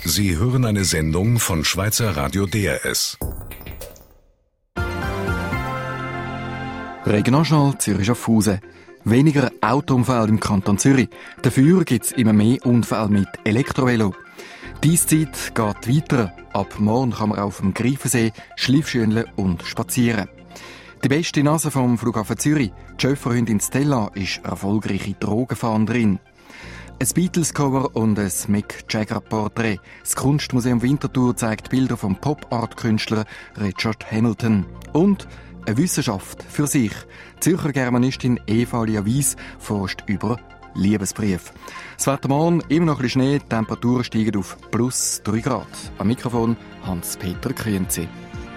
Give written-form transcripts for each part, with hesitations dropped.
Sie hören eine Sendung von Schweizer Radio DRS. Regionaljournal Zürich-Schaffhausen. Weniger Autounfälle im Kanton Zürich. Dafür gibt es immer mehr Unfälle mit Elektrovelo. Die Eiszeit geht weiter. Ab morgen kann man auf dem Greifensee Schliffschüneln und spazieren. Die beste Nase vom Flughafen Zürich, die Schöfferhündin Stella, ist erfolgreiche Drogenfahnderin. Ein Beatles-Cover und ein Mick Jagger-Porträt. Das Kunstmuseum Winterthur zeigt Bilder vom Pop-Art-Künstler Richard Hamilton. Und eine Wissenschaft für sich. Die Zürcher Germanistin Eva Lia Weiss forscht über Liebesbrief. Das Wetter morgen, immer noch ein bisschen Schnee, die Temperaturen steigen auf plus 3 Grad. Am Mikrofon Hans-Peter Kühnzi.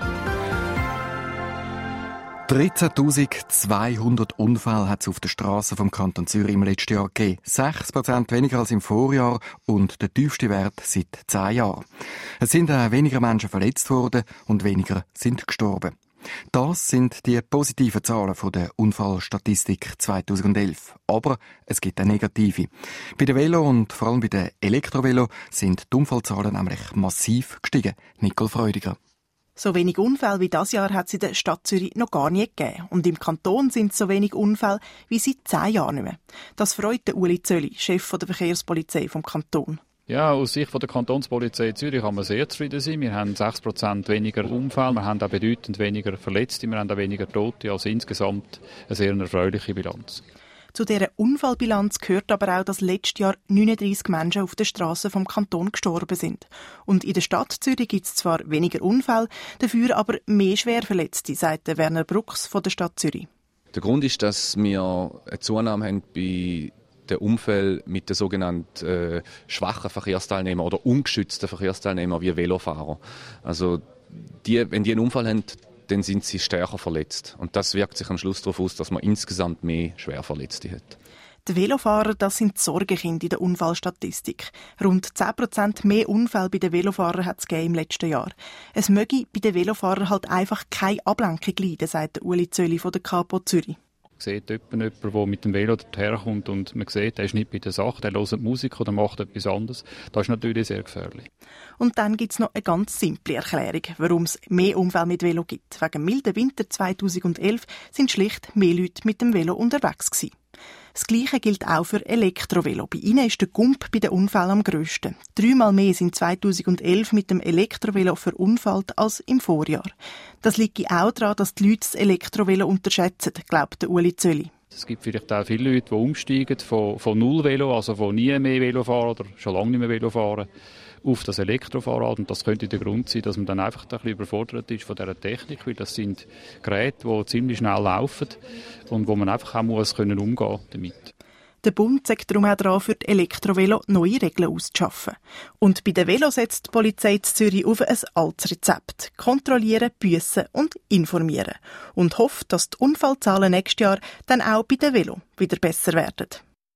13.200 Unfälle hat es auf den Strassen vom Kanton Zürich im letzten Jahr gegeben. 6% weniger als im Vorjahr und der tiefste Wert seit 10 Jahren. Es sind weniger Menschen verletzt worden und weniger sind gestorben. Das sind die positiven Zahlen von der Unfallstatistik 2011. Aber es gibt auch negative. Bei den Velo und vor allem bei den Elektrovelo sind die Unfallzahlen nämlich massiv gestiegen. Nicole Freudiger. So wenig Unfälle wie dieses Jahr hat es in der Stadt Zürich noch gar nie gegeben. Und im Kanton sind es so wenig Unfälle wie seit 10 Jahren nicht mehr. Das freut Uli Zölli, Chef der Verkehrspolizei vom Kanton. Ja, aus Sicht der Kantonspolizei Zürich kann man sehr zufrieden sein. Wir haben 6% weniger Unfälle, wir haben auch bedeutend weniger Verletzte, wir haben auch weniger Tote, also insgesamt eine sehr erfreuliche Bilanz. Zu dieser Unfallbilanz gehört aber auch, dass letztes Jahr 39 Menschen auf den Strassen vom Kanton gestorben sind. Und in der Stadt Zürich gibt es zwar weniger Unfälle, dafür aber mehr Schwerverletzte, sagt Werner Brucks von der Stadt Zürich. Der Grund ist, dass wir eine Zunahme haben bei den Unfällen mit den sogenannten schwachen Verkehrsteilnehmern oder ungeschützten Verkehrsteilnehmern wie Velofahrer. Also wenn die einen Unfall haben, dann sind sie stärker verletzt. Und das wirkt sich am Schluss darauf aus, dass man insgesamt mehr Schwerverletzte hat. Die Velofahrer, das sind die Sorgenkinder in der Unfallstatistik. Rund 10% mehr Unfälle bei den Velofahrern hat es im letzten Jahr. Es möge bei den Velofahrern halt einfach keine Ablenkung leiden, sagt Uli Zölli von der Kapo Zürich. Man sieht jemanden, der mit dem Velo herkommt und man sieht, er ist nicht bei der Sache, der hört Musik oder macht etwas anderes. Das ist natürlich sehr gefährlich. Und dann gibt es noch eine ganz simple Erklärung, warum es mehr Unfälle mit Velo gibt. Wegen dem milden Winter 2011 sind schlicht mehr Leute mit dem Velo unterwegs gewesen. Das Gleiche gilt auch für Elektrovelo. Bei ihnen ist der Gump bei den Unfällen am grössten. 3-mal mehr sind 2011 mit dem Elektrovelo verunfallt als im Vorjahr. Das liegt auch daran, dass die Leute das Elektrovelo unterschätzen, glaubt Uli Zölli. Es gibt vielleicht auch viele Leute, die umsteigen von Null-Velo, also von nie mehr Velo fahren oder schon lange nicht mehr Velo fahren, auf das Elektrofahrrad. Und das könnte der Grund sein, dass man dann einfach ein bisschen überfordert ist von dieser Technik, weil das sind Geräte, die ziemlich schnell laufen und wo man einfach auch umgehen muss damit. Der Bund sagt darum auch daran, für die Elektrovelo neue Regeln auszuschaffen. Und bei den Velo setzt die Polizei Zürich auf ein altes Rezept. Kontrollieren, büssen und informieren. Und hofft, dass die Unfallzahlen nächstes Jahr dann auch bei den Velo wieder besser werden.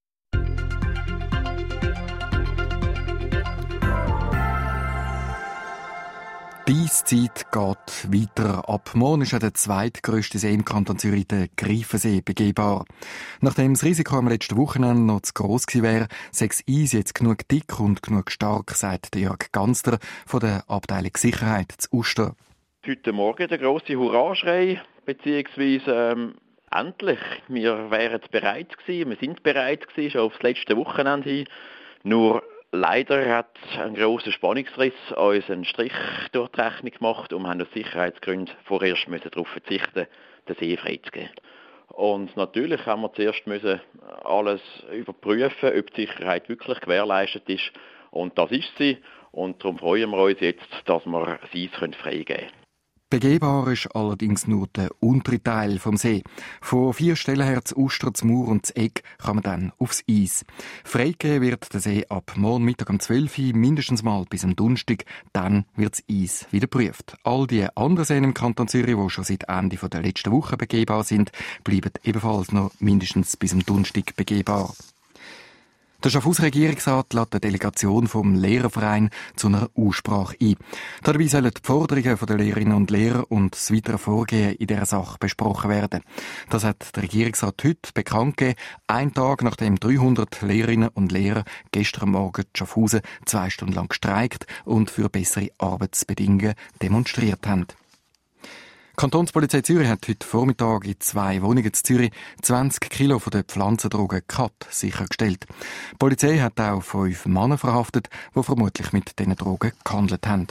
Die Eiszeit geht weiter. Ab morgen ist der zweitgrösste See im Kanton Zürich, der Greifensee, begehbar. Nachdem das Risiko am letzten Wochenende noch zu gross gewesen wäre, sei das Eis jetzt genug dick und genug stark, sagt Jörg Ganster von der Abteilung Sicherheit zu Uster. Heute Morgen der grosse Hurraschrei, beziehungsweise endlich. Wir wären bereit gewesen, wir sind bereit gewesen, schon aufs letzte Wochenende hin. Nur leider hat ein grosser Spannungsriss uns einen Strich durch die Rechnung gemacht und wir haben aus Sicherheitsgründen vorerst darauf verzichten, den See freizugeben. Und natürlich haben wir zuerst alles überprüfen, ob die Sicherheit wirklich gewährleistet ist. Und das ist sie. Und darum freuen wir uns jetzt, dass wir das Eis freigeben können. Begehbar ist allerdings nur der untere Teil vom See. Von 4 Stellen her, zu Uster, zu Mur und zu Egg, kann man dann aufs Eis. Freigegeben wird der See ab morgen Mittag um 12 Uhr, mindestens mal bis am Donnerstag. Dann wird das Eis wieder geprüft. All die anderen Seen im Kanton Zürich, die schon seit Ende der letzten Woche begehbar sind, bleiben ebenfalls noch mindestens bis am Donnerstag begehbar. Der Schaffhauser Regierungsrat lädt eine Delegation vom Lehrerverein zu einer Aussprache ein. Dabei sollen die Forderungen der Lehrerinnen und Lehrer und das weitere Vorgehen in dieser Sache besprochen werden. Das hat der Regierungsrat heute bekannt gegeben, einen Tag nachdem 300 Lehrerinnen und Lehrer gestern Morgen in Schaffhausen 2 Stunden lang gestreikt und für bessere Arbeitsbedingungen demonstriert haben. Die Kantonspolizei Zürich hat heute Vormittag in 2 Wohnungen in Zürich 20 Kilo von der Pflanzendroge Kat sichergestellt. Die Polizei hat auch 5 Männer verhaftet, die vermutlich mit diesen Drogen gehandelt haben.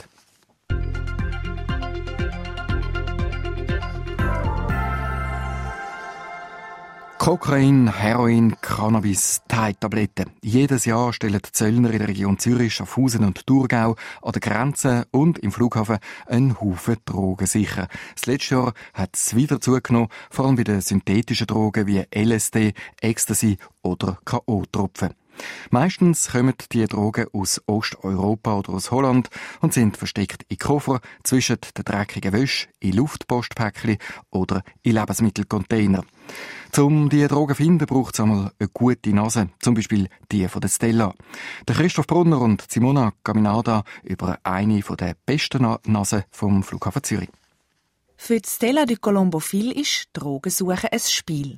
Kokain, Heroin, Cannabis, Thai-Tabletten. Jedes Jahr stellen die Zöllner in der Region Zürich, Schaffhausen und Thurgau an der Grenze und im Flughafen einen Haufen Drogen sicher. Das letzte Jahr hat es wieder zugenommen, vor allem bei den synthetischen Drogen wie LSD, Ecstasy oder K.O.-Tropfen. Meistens kommen die Drogen aus Osteuropa oder aus Holland und sind versteckt in Koffer, zwischen den dreckigen Wäsche, in Luftpostpäckchen oder in Lebensmittelcontainer. Um diese Drogen zu finden, braucht es einmal eine gute Nase, zum Beispiel die von der Stella. Der Christoph Brunner und Simona Caminada über eine der besten Nasen vom Flughafen Zürich. Für die Stella du Colombo Phil ist Drogensuche ein Spiel.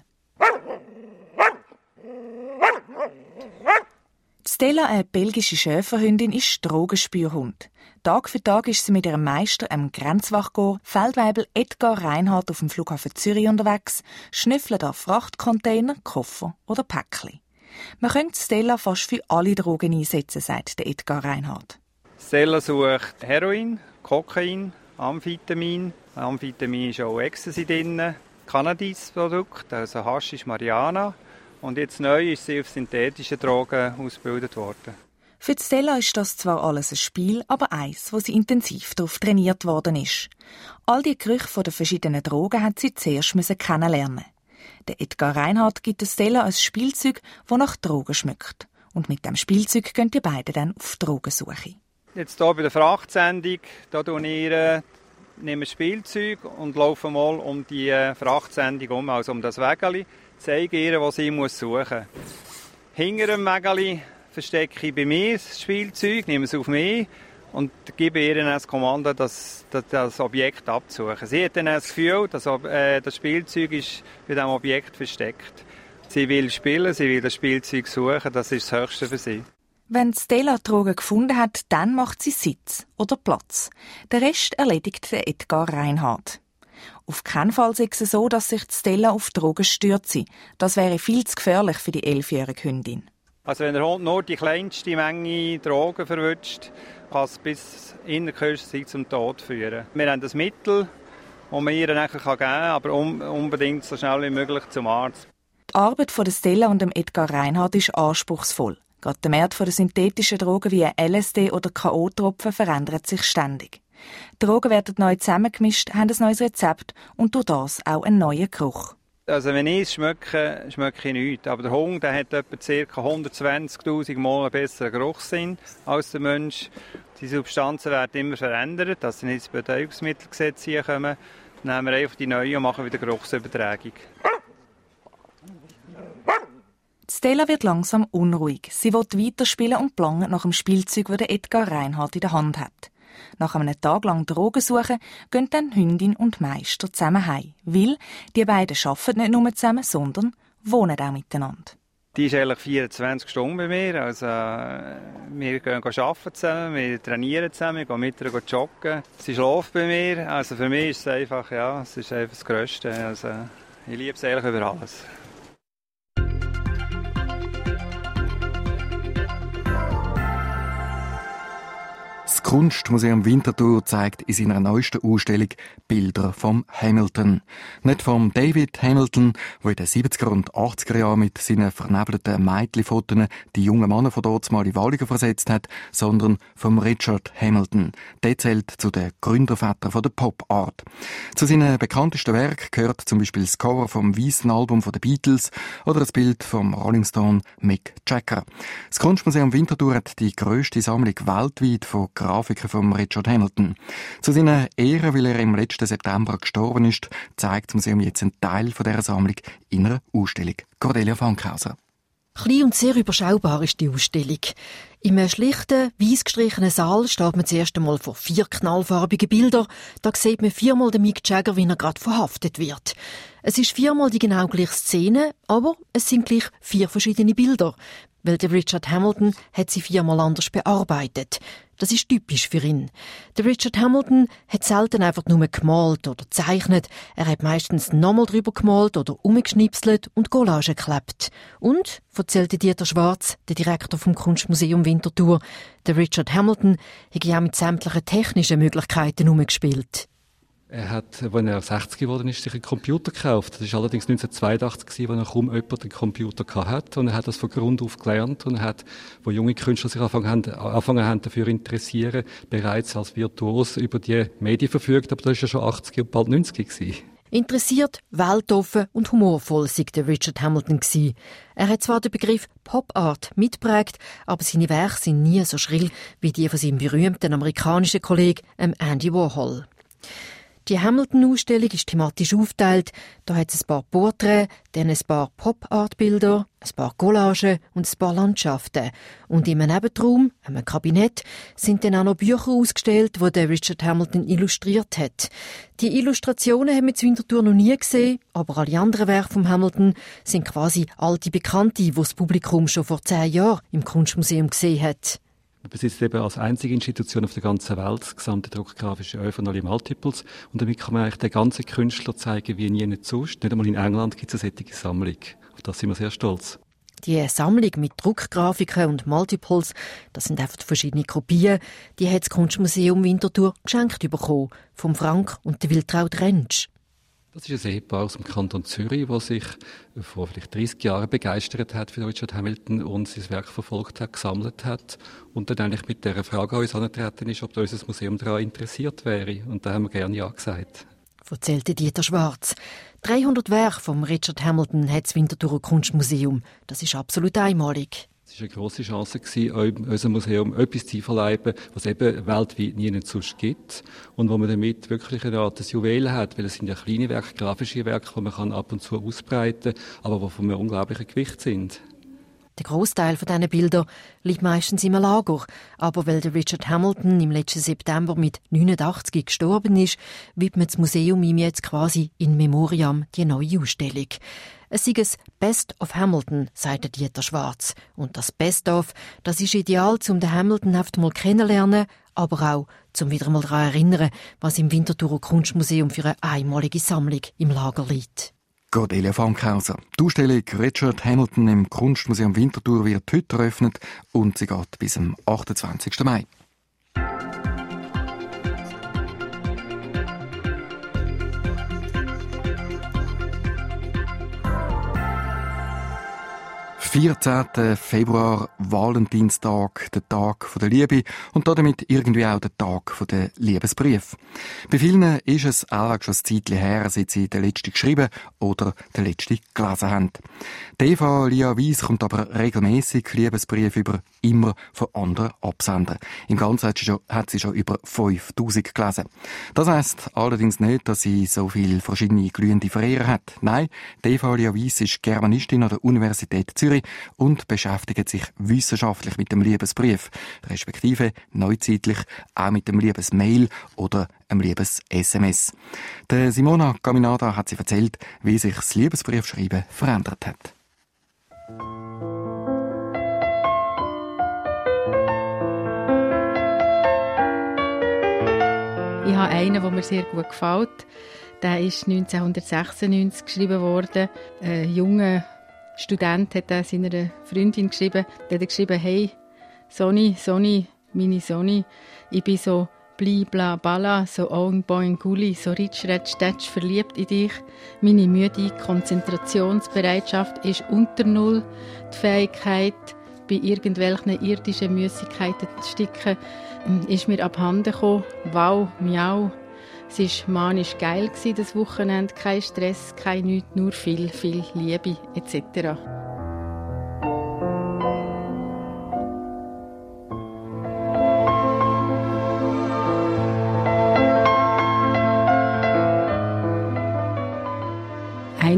Stella, eine belgische Schäferhündin, ist Drogenspürhund. Tag für Tag ist sie mit ihrem Meister, einem Grenzwachgor, Feldwebel Edgar Reinhardt, auf dem Flughafen Zürich unterwegs, schnüffelt an Frachtcontainer, Koffer oder Päckchen. Man könnte Stella fast für alle Drogen einsetzen, sagt der Edgar Reinhardt. Stella sucht Heroin, Kokain, Amphetamin. Amphetamin ist auch Ecstasy drin, Cannabis-Produkt, also Haschisch, Marihuana. Und jetzt neu ist sie auf synthetische Drogen ausgebildet worden. Für Stella ist das zwar alles ein Spiel, aber eins, wo sie intensiv darauf trainiert worden ist. All die Gerüche der verschiedenen Drogen hat sie zuerst kennenlernen. Der Edgar Reinhardt gibt Stella ein Spielzeug, das nach Drogen schmeckt. Und mit dem Spielzeug gehen die beiden dann auf Drogensuche. Jetzt hier bei der Frachtsendung, nehme ich Spielzeug und laufe mal um die Frachtsendung um, also um das Wägeli. Zeige ihr, was sie suchen muss. Hinter dem Wägeli verstecke ich bei mir das Spielzeug, nehme es auf mich und gebe ihr dann das Kommando, das Objekt abzusuchen. Sie hat dann das Gefühl, dass das Spielzeug ist bei diesem Objekt versteckt. Sie will spielen, sie will das Spielzeug suchen, das ist das Höchste für sie. Wenn Stella Drogen gefunden hat, dann macht sie Sitz oder Platz. Den Rest erledigt der Edgar Reinhardt. Auf keinen Fall sei es so, dass sich Stella auf Drogen stürzt. Das wäre viel zu gefährlich für die 11-jährige Hündin. Also wenn der Hund nur die kleinste Menge Drogen verwünscht, kann es bis in der kürzester Zeit zum Tod führen. Wir haben das Mittel, das man ihr nachher geben kann, aber unbedingt so schnell wie möglich zum Arzt. Die Arbeit von Stella und dem Edgar Reinhardt ist anspruchsvoll. Gerade der Markt der synthetischen Drogen wie LSD oder K.O.-Tropfen verändert sich ständig. Die Drogen werden neu zusammengemischt, haben ein neues Rezept und durch das auch einen neuen Geruch. Also wenn ich es schmecke, schmecke ich nichts. Aber der Hund hat etwa ca. 120'000 Mal einen besseren Geruchssinn als der Mensch. Die Substanzen werden immer verändert, dass sie nicht ins Betäubungsmittelgesetz kommen. Dann nehmen wir einfach die neue und machen wieder Geruchsübertragung. Stella wird langsam unruhig. Sie will weiterspielen und plangt nach dem Spielzeug, das Edgar Reinhardt in der Hand hat. Nach einem Tag lang Drogen suchen, gehen dann Hündin und Meister zusammen heim. Weil die beiden arbeiten nicht nur zusammen, sondern wohnen auch miteinander. Die ist eigentlich 24 Stunden bei mir. Also, wir gehen arbeiten zusammen, wir trainieren zusammen, wir gehen mit ihr joggen. Sie schläft bei mir. Also für mich ist es einfach, es ist einfach das Grösste. Also, ich liebe es eigentlich über alles. Das Kunstmuseum Winterthur zeigt in seiner neuesten Ausstellung Bilder vom Hamilton. Nicht vom David Hamilton, der in den 70er und 80er Jahren mit seinen vernebelten Mädchenfotos die jungen Männer von dort mal in Wallungen versetzt hat, sondern vom Richard Hamilton. Der zählt zu den Gründervätern der Pop-Art. Zu seinen bekanntesten Werken gehört zum Beispiel das Cover vom weißen Album der Beatles oder das Bild vom Rolling Stone Mick Jagger. Das Kunstmuseum Winterthur hat die grösste Sammlung weltweit von Grafiken von Richard Hamilton. Zu seiner Ehre, weil er im letzten September gestorben ist, zeigt das Museum jetzt einen Teil von dieser Sammlung in einer Ausstellung. Cordelia Fankhauser. Klein und sehr überschaubar ist die Ausstellung. In einem schlichten, weiss gestrichenen Saal steht man zuerst einmal vor 4 knallfarbigen Bildern. Da sieht man 4-mal den Mick Jagger, wie er gerade verhaftet wird. Es ist 4-mal die genau gleiche Szene, aber es sind gleich 4 verschiedene Bilder. Weil der Richard Hamilton hat sie 4-mal anders bearbeitet. Das ist typisch für ihn. Der Richard Hamilton hat selten einfach nur gemalt oder gezeichnet. Er hat meistens nochmal drüber gemalt oder umgeschnipselt und Collagen geklebt. Und, erzählte Dieter Schwarz, der Direktor vom Kunstmuseum Winterthur, der Richard Hamilton hat ja auch mit sämtlichen technischen Möglichkeiten umgespielt. Er hat, als er 60 geworden ist, sich einen Computer gekauft. Das war allerdings 1982, als er kaum jemand einen Computer hatte. Und er hat das von Grund auf gelernt. Und er hat, wo junge Künstler sich angefangen haben dafür interessieren, bereits als Virtuos über die Medien verfügt. Aber das war ja schon 80 und bald 90 gewesen. Interessiert, weltoffen und humorvoll sei der Richard Hamilton gewesen. Er hat zwar den Begriff Pop Art mitgeprägt, aber seine Werke sind nie so schrill wie die von seinem berühmten amerikanischen Kollegen Andy Warhol. Die Hamilton-Ausstellung ist thematisch aufgeteilt. Da hat es ein paar Porträts, dann ein paar Pop-Art-Bilder, ein paar Collagen und ein paar Landschaften. Und im Nebenraum, einem Kabinett, sind dann auch noch Bücher ausgestellt, die der Richard Hamilton illustriert hat. Die Illustrationen haben wir in Winterthur noch nie gesehen, aber alle anderen Werke von Hamilton sind quasi alte Bekannte, die das Publikum schon vor 10 Jahren im Kunstmuseum gesehen hat. Er besitzt eben als einzige Institution auf der ganzen Welt das gesamte druckgrafische Öl von alle Multiples. Und damit kann man eigentlich den ganzen Künstler zeigen, wie nie nicht sonst. Nicht einmal in England gibt es eine solche Sammlung. Auf das sind wir sehr stolz. Die Sammlung mit Druckgrafiken und Multiples, das sind einfach verschiedene Kopien, die hat das Kunstmuseum Winterthur geschenkt bekommen, vom Frank und der Wiltraud Rentsch. Das ist ein Ehepaar aus dem Kanton Zürich, das sich vor vielleicht 30 Jahren begeistert hat für Richard Hamilton und sein Werk verfolgt hat, gesammelt hat und dann eigentlich mit dieser Frage an uns herangetreten ist, ob unser Museum daran interessiert wäre. Und da haben wir gerne Ja gesagt. Erzählte Dieter Schwarz. 300 Werke von Richard Hamilton hat das Winterthurer Kunstmuseum. Das ist absolut einmalig. Es war eine grosse Chance, unser Museum etwas zu verleiben, was es eben weltweit nie sonst gibt. Und wo man damit wirklich eine Art Juwel hat, weil es sind ja kleine Werke, grafische Werke, die man ab und zu ausbreiten kann, aber die von einem unglaublichen Gewicht sind. Der Großteil von diesen Bildern liegt meistens im Lager. Aber weil der Richard Hamilton im letzten September mit 89 gestorben ist, widmet das Museum ihm jetzt quasi in Memoriam die neue Ausstellung. Es sei ein Best of Hamilton, sagte Dieter Schwarz. Und das Best of, das ist ideal, um den Hamilton einfach mal kennenlernen, aber auch, um wieder mal daran erinnern, was im Winterthurer Kunstmuseum für eine einmalige Sammlung im Lager liegt. Cordelia Fankhauser. Die Ausstellung Richard Hamilton im Kunstmuseum Winterthur wird heute eröffnet und sie geht bis zum 28. Mai. Am 14. Februar, Valentinstag, der Tag der Liebe und damit irgendwie auch der Tag der Liebesbrief. Bei vielen ist es auch schon ein Zeitchen her, seit sie den letzten geschrieben oder den letzten gelesen haben. Die Eva Lia Weiss kommt aber regelmässig Liebesbriefe über, immer von anderen Absendern. Im Ganzen hat sie schon über 5000 gelesen. Das heisst allerdings nicht, dass sie so viele verschiedene glühende Verehrer hat. Nein, die Eva Lia Weiss ist Germanistin an der Universität Zürich und beschäftigt sich wissenschaftlich mit dem Liebesbrief, respektive neuzeitlich auch mit dem Liebesmail oder einem Liebes-SMS. Der Simona Caminada hat sie erzählt, wie sich das Liebesbriefschreiben verändert hat. Ich habe einen, der mir sehr gut gefällt. Der ist 1996 geschrieben worden. Ein junger Student hat seiner Freundin geschrieben. Der hat geschrieben: Hey, Sonny, meine Sonny, ich bin so bli bla bala, so oing boing guli, so ritsch retsch stetsch verliebt in dich. Meine müde Konzentrationsbereitschaft ist unter Null. Die Fähigkeit, bei irgendwelchen irdischen Müssigkeiten zu sticken, ist mir abhanden gekommen. Wow, miau. Es war manisch geil, das Wochenende. Kein Stress, kein nichts, nur viel Liebe etc.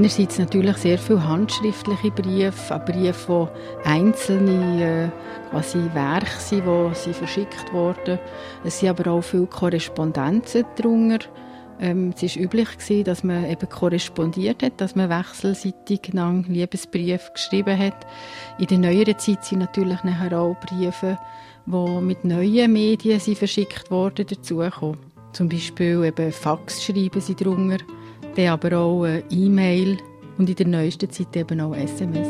einerseits natürlich sehr viele handschriftliche Briefe, Briefe, die einzelne quasi Werke sind, die sie verschickt wurden. Es sind aber auch viele Korrespondenzen drunter. Es war üblich, dass man eben korrespondiert hat, dass man wechselseitig Liebesbriefe geschrieben hat. In der neueren Zeit sind natürlich nachher auch Briefe, die mit neuen Medien verschickt wurden, dazugekommen. Zum Beispiel eben Fax schreiben sie drunter, dann aber auch E-Mail und in der neuesten Zeit eben auch SMS.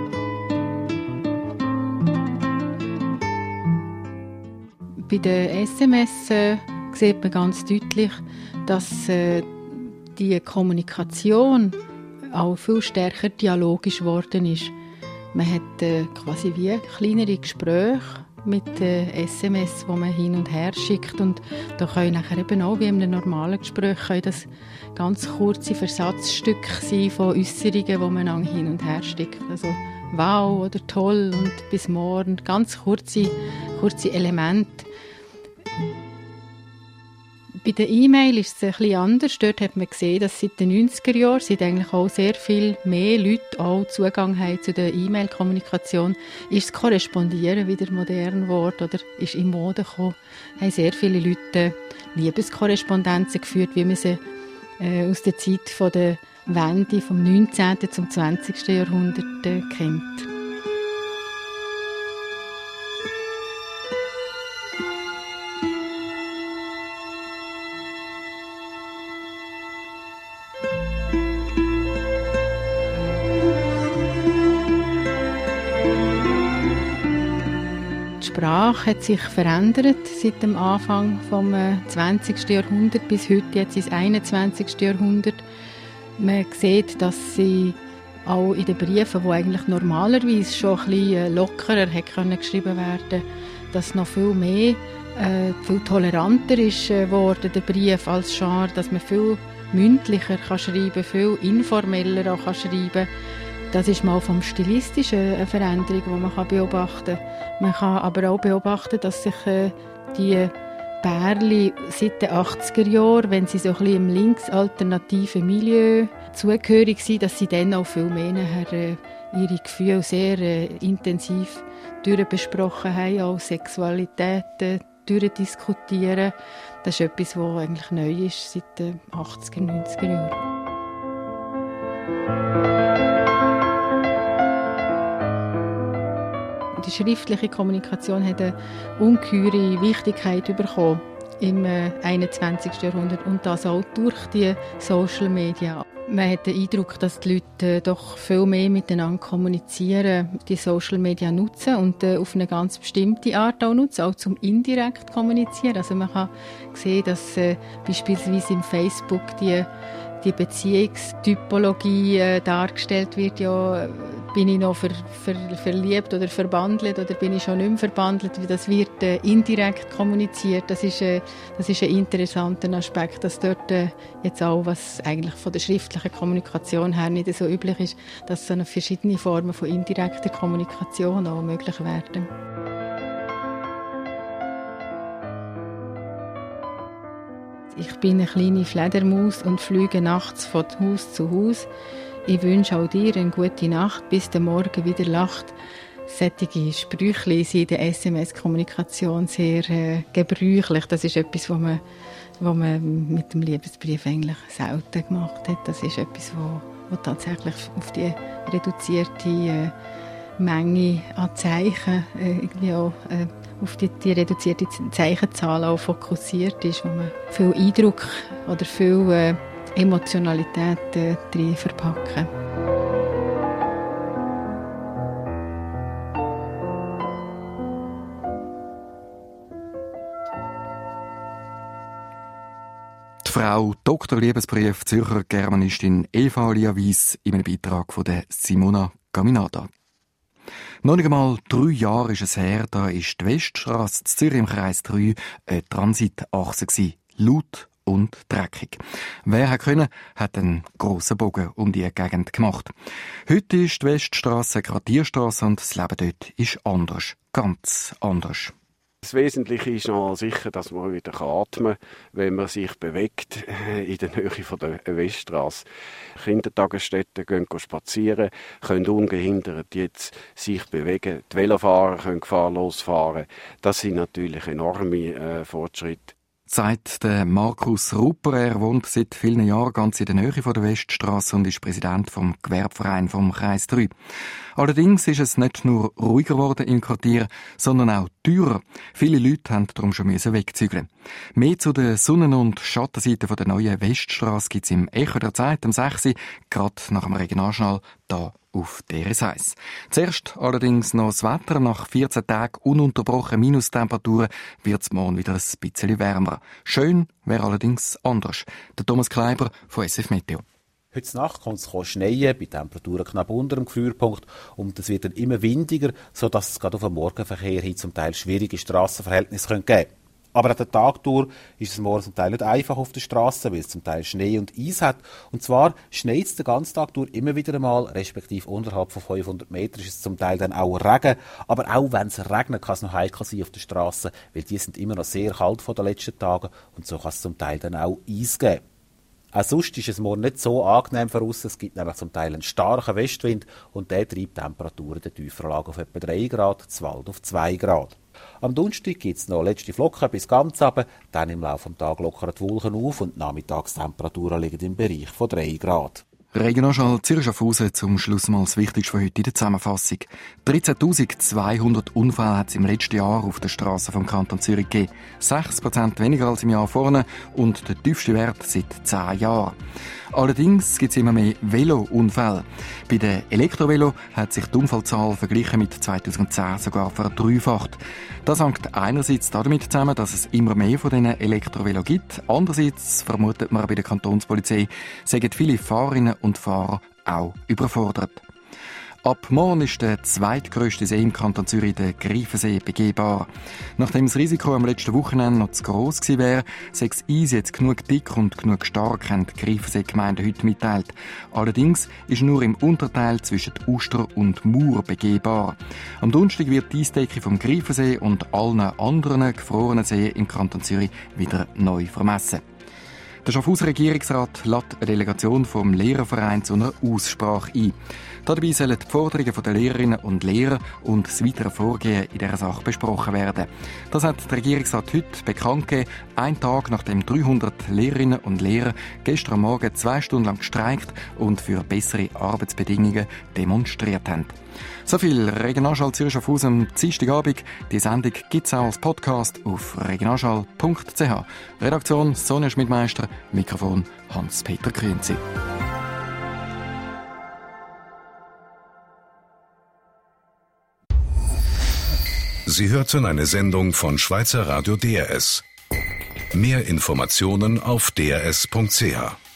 Bei den SMS sieht man ganz deutlich, dass die Kommunikation auch viel stärker dialogisch geworden ist. Man hat quasi wie kleinere Gespräche mit SMS, die man hin und her schickt. Und da können nachher eben auch wie in einem normalen Gespräch das ganz kurze Versatzstücke sein von Äußerungen, die man hin und her schickt. Also wow oder toll und bis morgen. Ganz kurze Elemente. Bei der E-Mail ist es ein bisschen anders. Dort hat man gesehen, dass seit den 90er Jahren eigentlich auch sehr viel mehr Leute auch Zugang haben zu der E-Mail-Kommunikation. Ist das Korrespondieren wieder modern geworden oder ist in Mode gekommen? Haben sehr viele Leute Liebeskorrespondenzen geführt, wie man sie aus der Zeit von der Wende vom 19. zum 20. Jahrhundert kennt. Die Sprache hat sich verändert seit dem Anfang des 20. Jahrhunderts bis heute, jetzt ins 21. Jahrhundert. Man sieht, dass sie auch in den Briefen, die eigentlich normalerweise schon ein bisschen lockerer geschrieben werden, dass noch viel mehr, viel toleranter ist geworden, der Brief als Genre, dass man viel mündlicher kann schreiben, viel informeller auch kann schreiben. Das ist mal vom Stilistischen eine Veränderung, die man beobachten kann. Man kann aber auch beobachten, dass sich die Pärchen seit den 80er Jahren, wenn sie so ein bisschen im linksalternativen Milieu zugehörig sind, dass sie dann auch viel mehr nachher ihre Gefühle sehr intensiv durchbesprochen haben, auch Sexualität durchdiskutieren. Das ist etwas, was eigentlich neu ist seit den 80er, 90er Jahren. Die schriftliche Kommunikation hat eine ungeheure Wichtigkeit bekommen im 21. Jahrhundert und das auch durch die Social Media. Man hat den Eindruck, dass die Leute doch viel mehr miteinander kommunizieren, die Social Media nutzen und auf eine ganz bestimmte Art auch nutzen, auch zum indirekt kommunizieren. Also man kann sehen, dass beispielsweise im Facebook die Beziehungstypologie dargestellt wird, ja, bin ich noch verliebt oder verbandelt oder bin ich schon nicht mehr verbandelt, das wird indirekt kommuniziert. Das ist ein interessanter Aspekt, dass dort jetzt auch, was eigentlich von der schriftlichen Kommunikation her nicht so üblich ist, dass so verschiedene Formen von indirekter Kommunikation auch möglich werden. Ich bin eine kleine Fledermaus und fliege nachts von Haus zu Haus. Ich wünsche auch dir eine gute Nacht, bis der Morgen wieder lacht. Solche Sprüche sind in der SMS-Kommunikation sehr gebräuchlich. Das ist etwas, was man mit dem Liebesbrief eigentlich selten gemacht hat. Das ist etwas, was tatsächlich auf die reduzierte Menge an Zeichen, irgendwie auch auf die reduzierte Zeichenzahl auch fokussiert ist, wo man viel Eindruck oder viel Emotionalität drin verpacken. Die Frau Dr. Liebesbrief, Zürcher Germanistin Eva Lia Weiss in einem Beitrag von der Simona Gaminada. Noch nicht einmal 3 Jahre ist es her, da ist die Weststrasse in Zürich im Kreis 3 eine Transitachse gewesen. Laut und dreckig. Wer hat können, hat einen grossen Bogen um die Gegend gemacht. Heute ist die Weststrasse eine Quartierstrasse und das Leben dort ist anders. Ganz anders. Das Wesentliche ist noch sicher, dass man wieder atmen kann, wenn man sich bewegt in der Nähe von der Weststrasse. Kindertagesstätten gehen spazieren, können ungehindert jetzt sich bewegen. Die Velofahrer können gefahrlos fahren. Das sind natürlich enorme Fortschritte. Sagt der Markus Rupper. Er wohnt seit vielen Jahren ganz in der Nähe von der Weststrasse und ist Präsident vom Gewerbeverein vom Kreis 3. Allerdings ist es nicht nur ruhiger geworden im Quartier, sondern auch teurer. Viele Leute haben darum schon wegzügeln. Mehr zu der Sonnen- und Schattenseite der neuen Weststrasse gibt's im Echo der Zeit am 6. gerade nach dem Regionaljournal da auf DRS1. Zuerst allerdings noch das Wetter. Nach 14 Tagen ununterbrochen Minustemperaturen wird es morgen wieder ein bisschen wärmer. Schön wäre allerdings anders. Der Thomas Kleiber von SF Meteo. Heute Nacht kann es schneien, bei Temperaturen knapp unter dem Gefrierpunkt, und es wird dann immer windiger, sodass es gerade auf den Morgenverkehr hin zum Teil schwierige Strassenverhältnisse geben könnte. Aber an der Tagtour ist es morgen zum Teil nicht einfach auf der Straße, weil es zum Teil Schnee und Eis hat. Und zwar schneit es den ganzen Tag durch immer wieder einmal, respektive unterhalb von 500 Metern ist es zum Teil dann auch Regen. Aber auch wenn es regnet, kann es noch heikel sein auf der Straße, weil die sind immer noch sehr kalt von den letzten Tagen, und so kann es zum Teil dann auch Eis geben. Auch sonst ist es morgen nicht so angenehm voraus. Es gibt nämlich zum Teil einen starken Westwind, und der treibt Temperaturen der tieferen Lage auf etwa 3 Grad, das Wald auf 2 Grad. Am Donnerstag gibt es noch letzte Flocken bis ganz runter, dann im Laufe des Tages lockern die Wolken auf und die Nachmittagstemperaturen liegen im Bereich von 3 Grad. Regionaljournal Zürich-Schaffhausen zum Schluss mal das Wichtigste von heute in der Zusammenfassung. 13.200 Unfälle hat es im letzten Jahr auf der Straße vom Kanton Zürich gegeben. 6% weniger als im Jahr vorne und der tiefste Wert seit 10 Jahren. Allerdings gibt es immer mehr Velo-Unfälle. Bei den Elektrovelo hat sich die Unfallzahl verglichen mit 2010 sogar verdreifacht. Das hängt einerseits damit zusammen, dass es immer mehr von diesen Elektrovelo gibt. Andererseits vermutet man bei der Kantonspolizei, seien viele Fahrerinnen und Fahrer auch überfordert. Ab morgen ist der zweitgrösste See im Kanton Zürich, der Greifensee, begehbar. Nachdem das Risiko am letzten Wochenende noch zu gross gewesen wäre, sei das Eis jetzt genug dick und genug stark, haben die Greifensee-Gemeinde heute mitteilt. Allerdings ist nur im Unterteil zwischen Uster und Mur begehbar. Am Donnerstag wird die Eisdecke vom Greifensee und allen anderen gefrorenen Seen im Kanton Zürich wieder neu vermessen. Der Schaffhauser Regierungsrat lädt eine Delegation vom Lehrerverein zu einer Aussprache ein. Dabei sollen die Forderungen der Lehrerinnen und Lehrer und das weitere Vorgehen in dieser Sache besprochen werden. Das hat der Regierungsrat heute bekannt gegeben, einen Tag nachdem 300 Lehrerinnen und Lehrer gestern Morgen 2 Stunden lang gestreikt und für bessere Arbeitsbedingungen demonstriert haben. So viel Regionalschall Zürich-Schaffhausen am Dienstagabend. Die Sendung gibt es auch als Podcast auf regionalschall.ch. Redaktion Sonja Schmidmeister, Mikrofon Hans-Peter Grünzi. Sie hörten eine Sendung von Schweizer Radio DRS. Mehr Informationen auf drs.ch.